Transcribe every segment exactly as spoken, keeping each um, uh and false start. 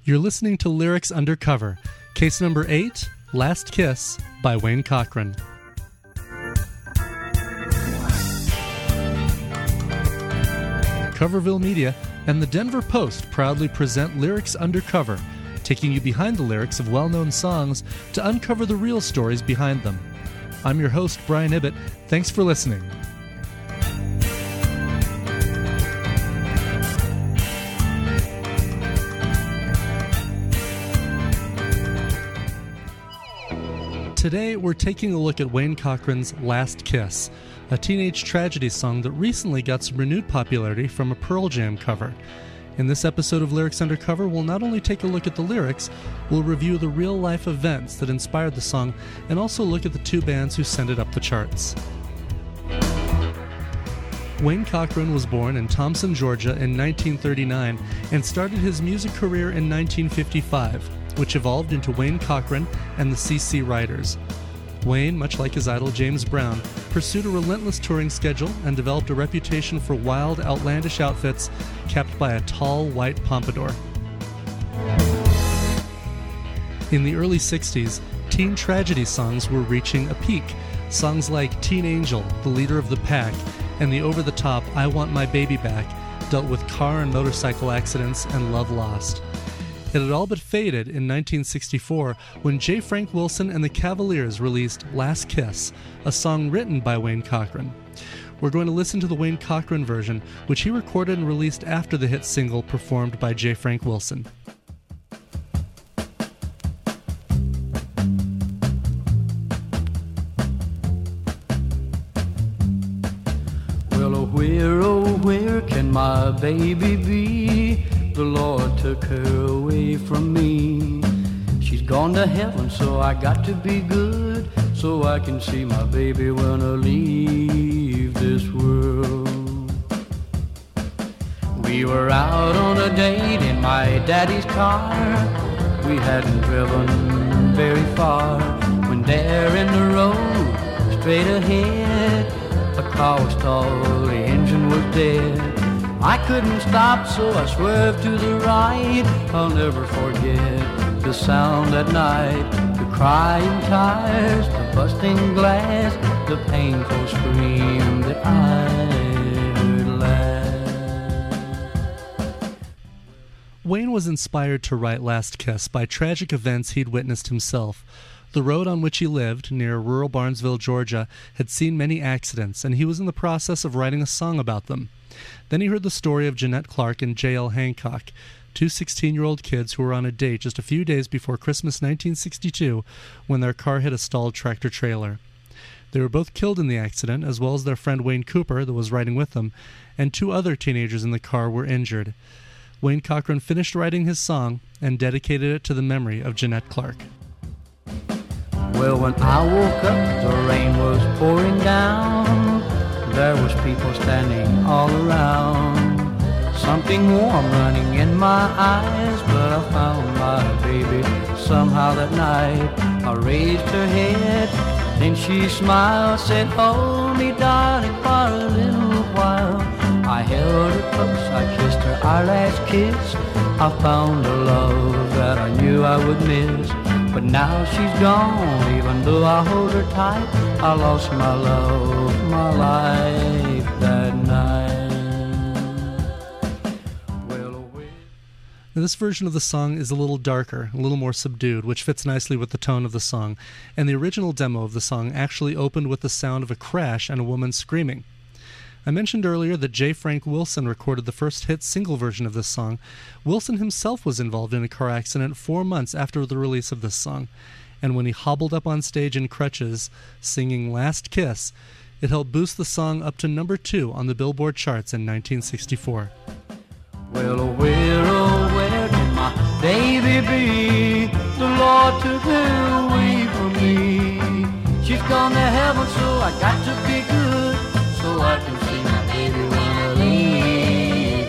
You're listening to Lyrics Undercover, case number eight, Last Kiss by Wayne Cochran. Coverville Media and the Denver Post proudly present Lyrics Undercover, taking you behind the lyrics of well-known songs to uncover the real stories behind them. I'm your host, Brian Ibbett. Thanks for listening. Today, we're taking a look at Wayne Cochran's Last Kiss, a teenage tragedy song that recently got some renewed popularity from a Pearl Jam cover. In this episode of Lyrics Undercover, we'll not only take a look at the lyrics, we'll review the real-life events that inspired the song, and also look at the two bands who sent it up the charts. Wayne Cochran was born in Thomson, Georgia in nineteen thirty-nine and started his music career in nineteen fifty-five, which evolved into Wayne Cochran and the C C Riders. Wayne, much like his idol James Brown, pursued a relentless touring schedule and developed a reputation for wild, outlandish outfits capped by a tall, white pompadour. In the early sixties, teen tragedy songs were reaching a peak. Songs like Teen Angel, The Leader of the Pack, and the over-the-top I Want My Baby Back dealt with car and motorcycle accidents and love lost. It had all but faded in nineteen sixty-four when J. Frank Wilson and the Cavaliers released Last Kiss, a song written by Wayne Cochran. We're going to listen to the Wayne Cochran version, which he recorded and released after the hit single performed by J. Frank Wilson. Well, oh, where, oh, where can my baby be? The Lord took her away from me. She's gone to heaven, so I got to be good, so I can see my baby when I leave this world. We were out on a date in my daddy's car. We hadn't driven very far when there in the road, straight ahead, a car was stalled, the engine was dead. I couldn't stop, so I swerved to the right. I'll never forget the sound at night, the crying tires, the busting glass, the painful scream that I heard last. Wayne was inspired to write Last Kiss by tragic events he'd witnessed himself. The road on which he lived, near rural Barnesville, Georgia, had seen many accidents, and he was in the process of writing a song about them. Then he heard the story of Jeanette Clark and J L Hancock, two sixteen-year-old kids who were on a date just a few days before Christmas nineteen sixty-two when their car hit a stalled tractor-trailer. They were both killed in the accident, as well as their friend Wayne Cooper, that was riding with them, and two other teenagers in the car were injured. Wayne Cochran finished writing his song and dedicated it to the memory of Jeanette Clark. Well, when I woke up, the rain was pouring down. There was people standing all around. Something warm running in my eyes, but I found my baby somehow that night. I raised her head, then she smiled, said, hold me, darling, for a little while. I held her close, I kissed her, our last kiss. I found a love that I knew I would miss. But now she's gone, even though I hold her tight. I lost my love, my life that night. Well, away. Now, this version of the song is a little darker, a little more subdued, which fits nicely with the tone of the song. And the original demo of the song actually opened with the sound of a crash and a woman screaming. I mentioned earlier that J. Frank Wilson recorded the first hit single version of this song. Wilson himself was involved in a car accident four months after the release of this song, and when he hobbled up on stage in crutches, singing Last Kiss, it helped boost the song up to number two on the Billboard charts in nineteen sixty-four. Well, where, oh, where can my baby be? The Lord took her away from me. She's gone to heaven, so I got to be good, so I can see my baby when I leave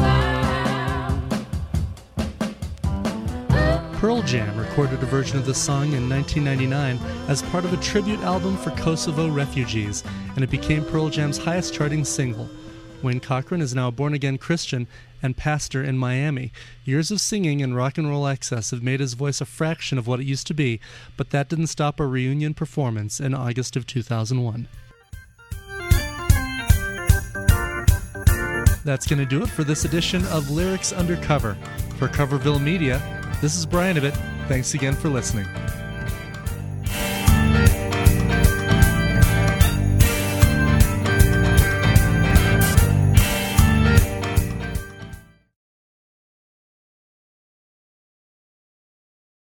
this world. Pearl Jam recorded a version of the song in nineteen ninety-nine as part of a tribute album for Kosovo refugees, and it became Pearl Jam's highest charting single. Wayne Cochran is now a born-again Christian and pastor in Miami. Years of singing and rock and roll excess have made his voice a fraction of what it used to be, but that didn't stop a reunion performance in August of two thousand one. That's going to do it for this edition of Lyrics Undercover. For Coverville Media, this is Brian Ibbott. Thanks again for listening.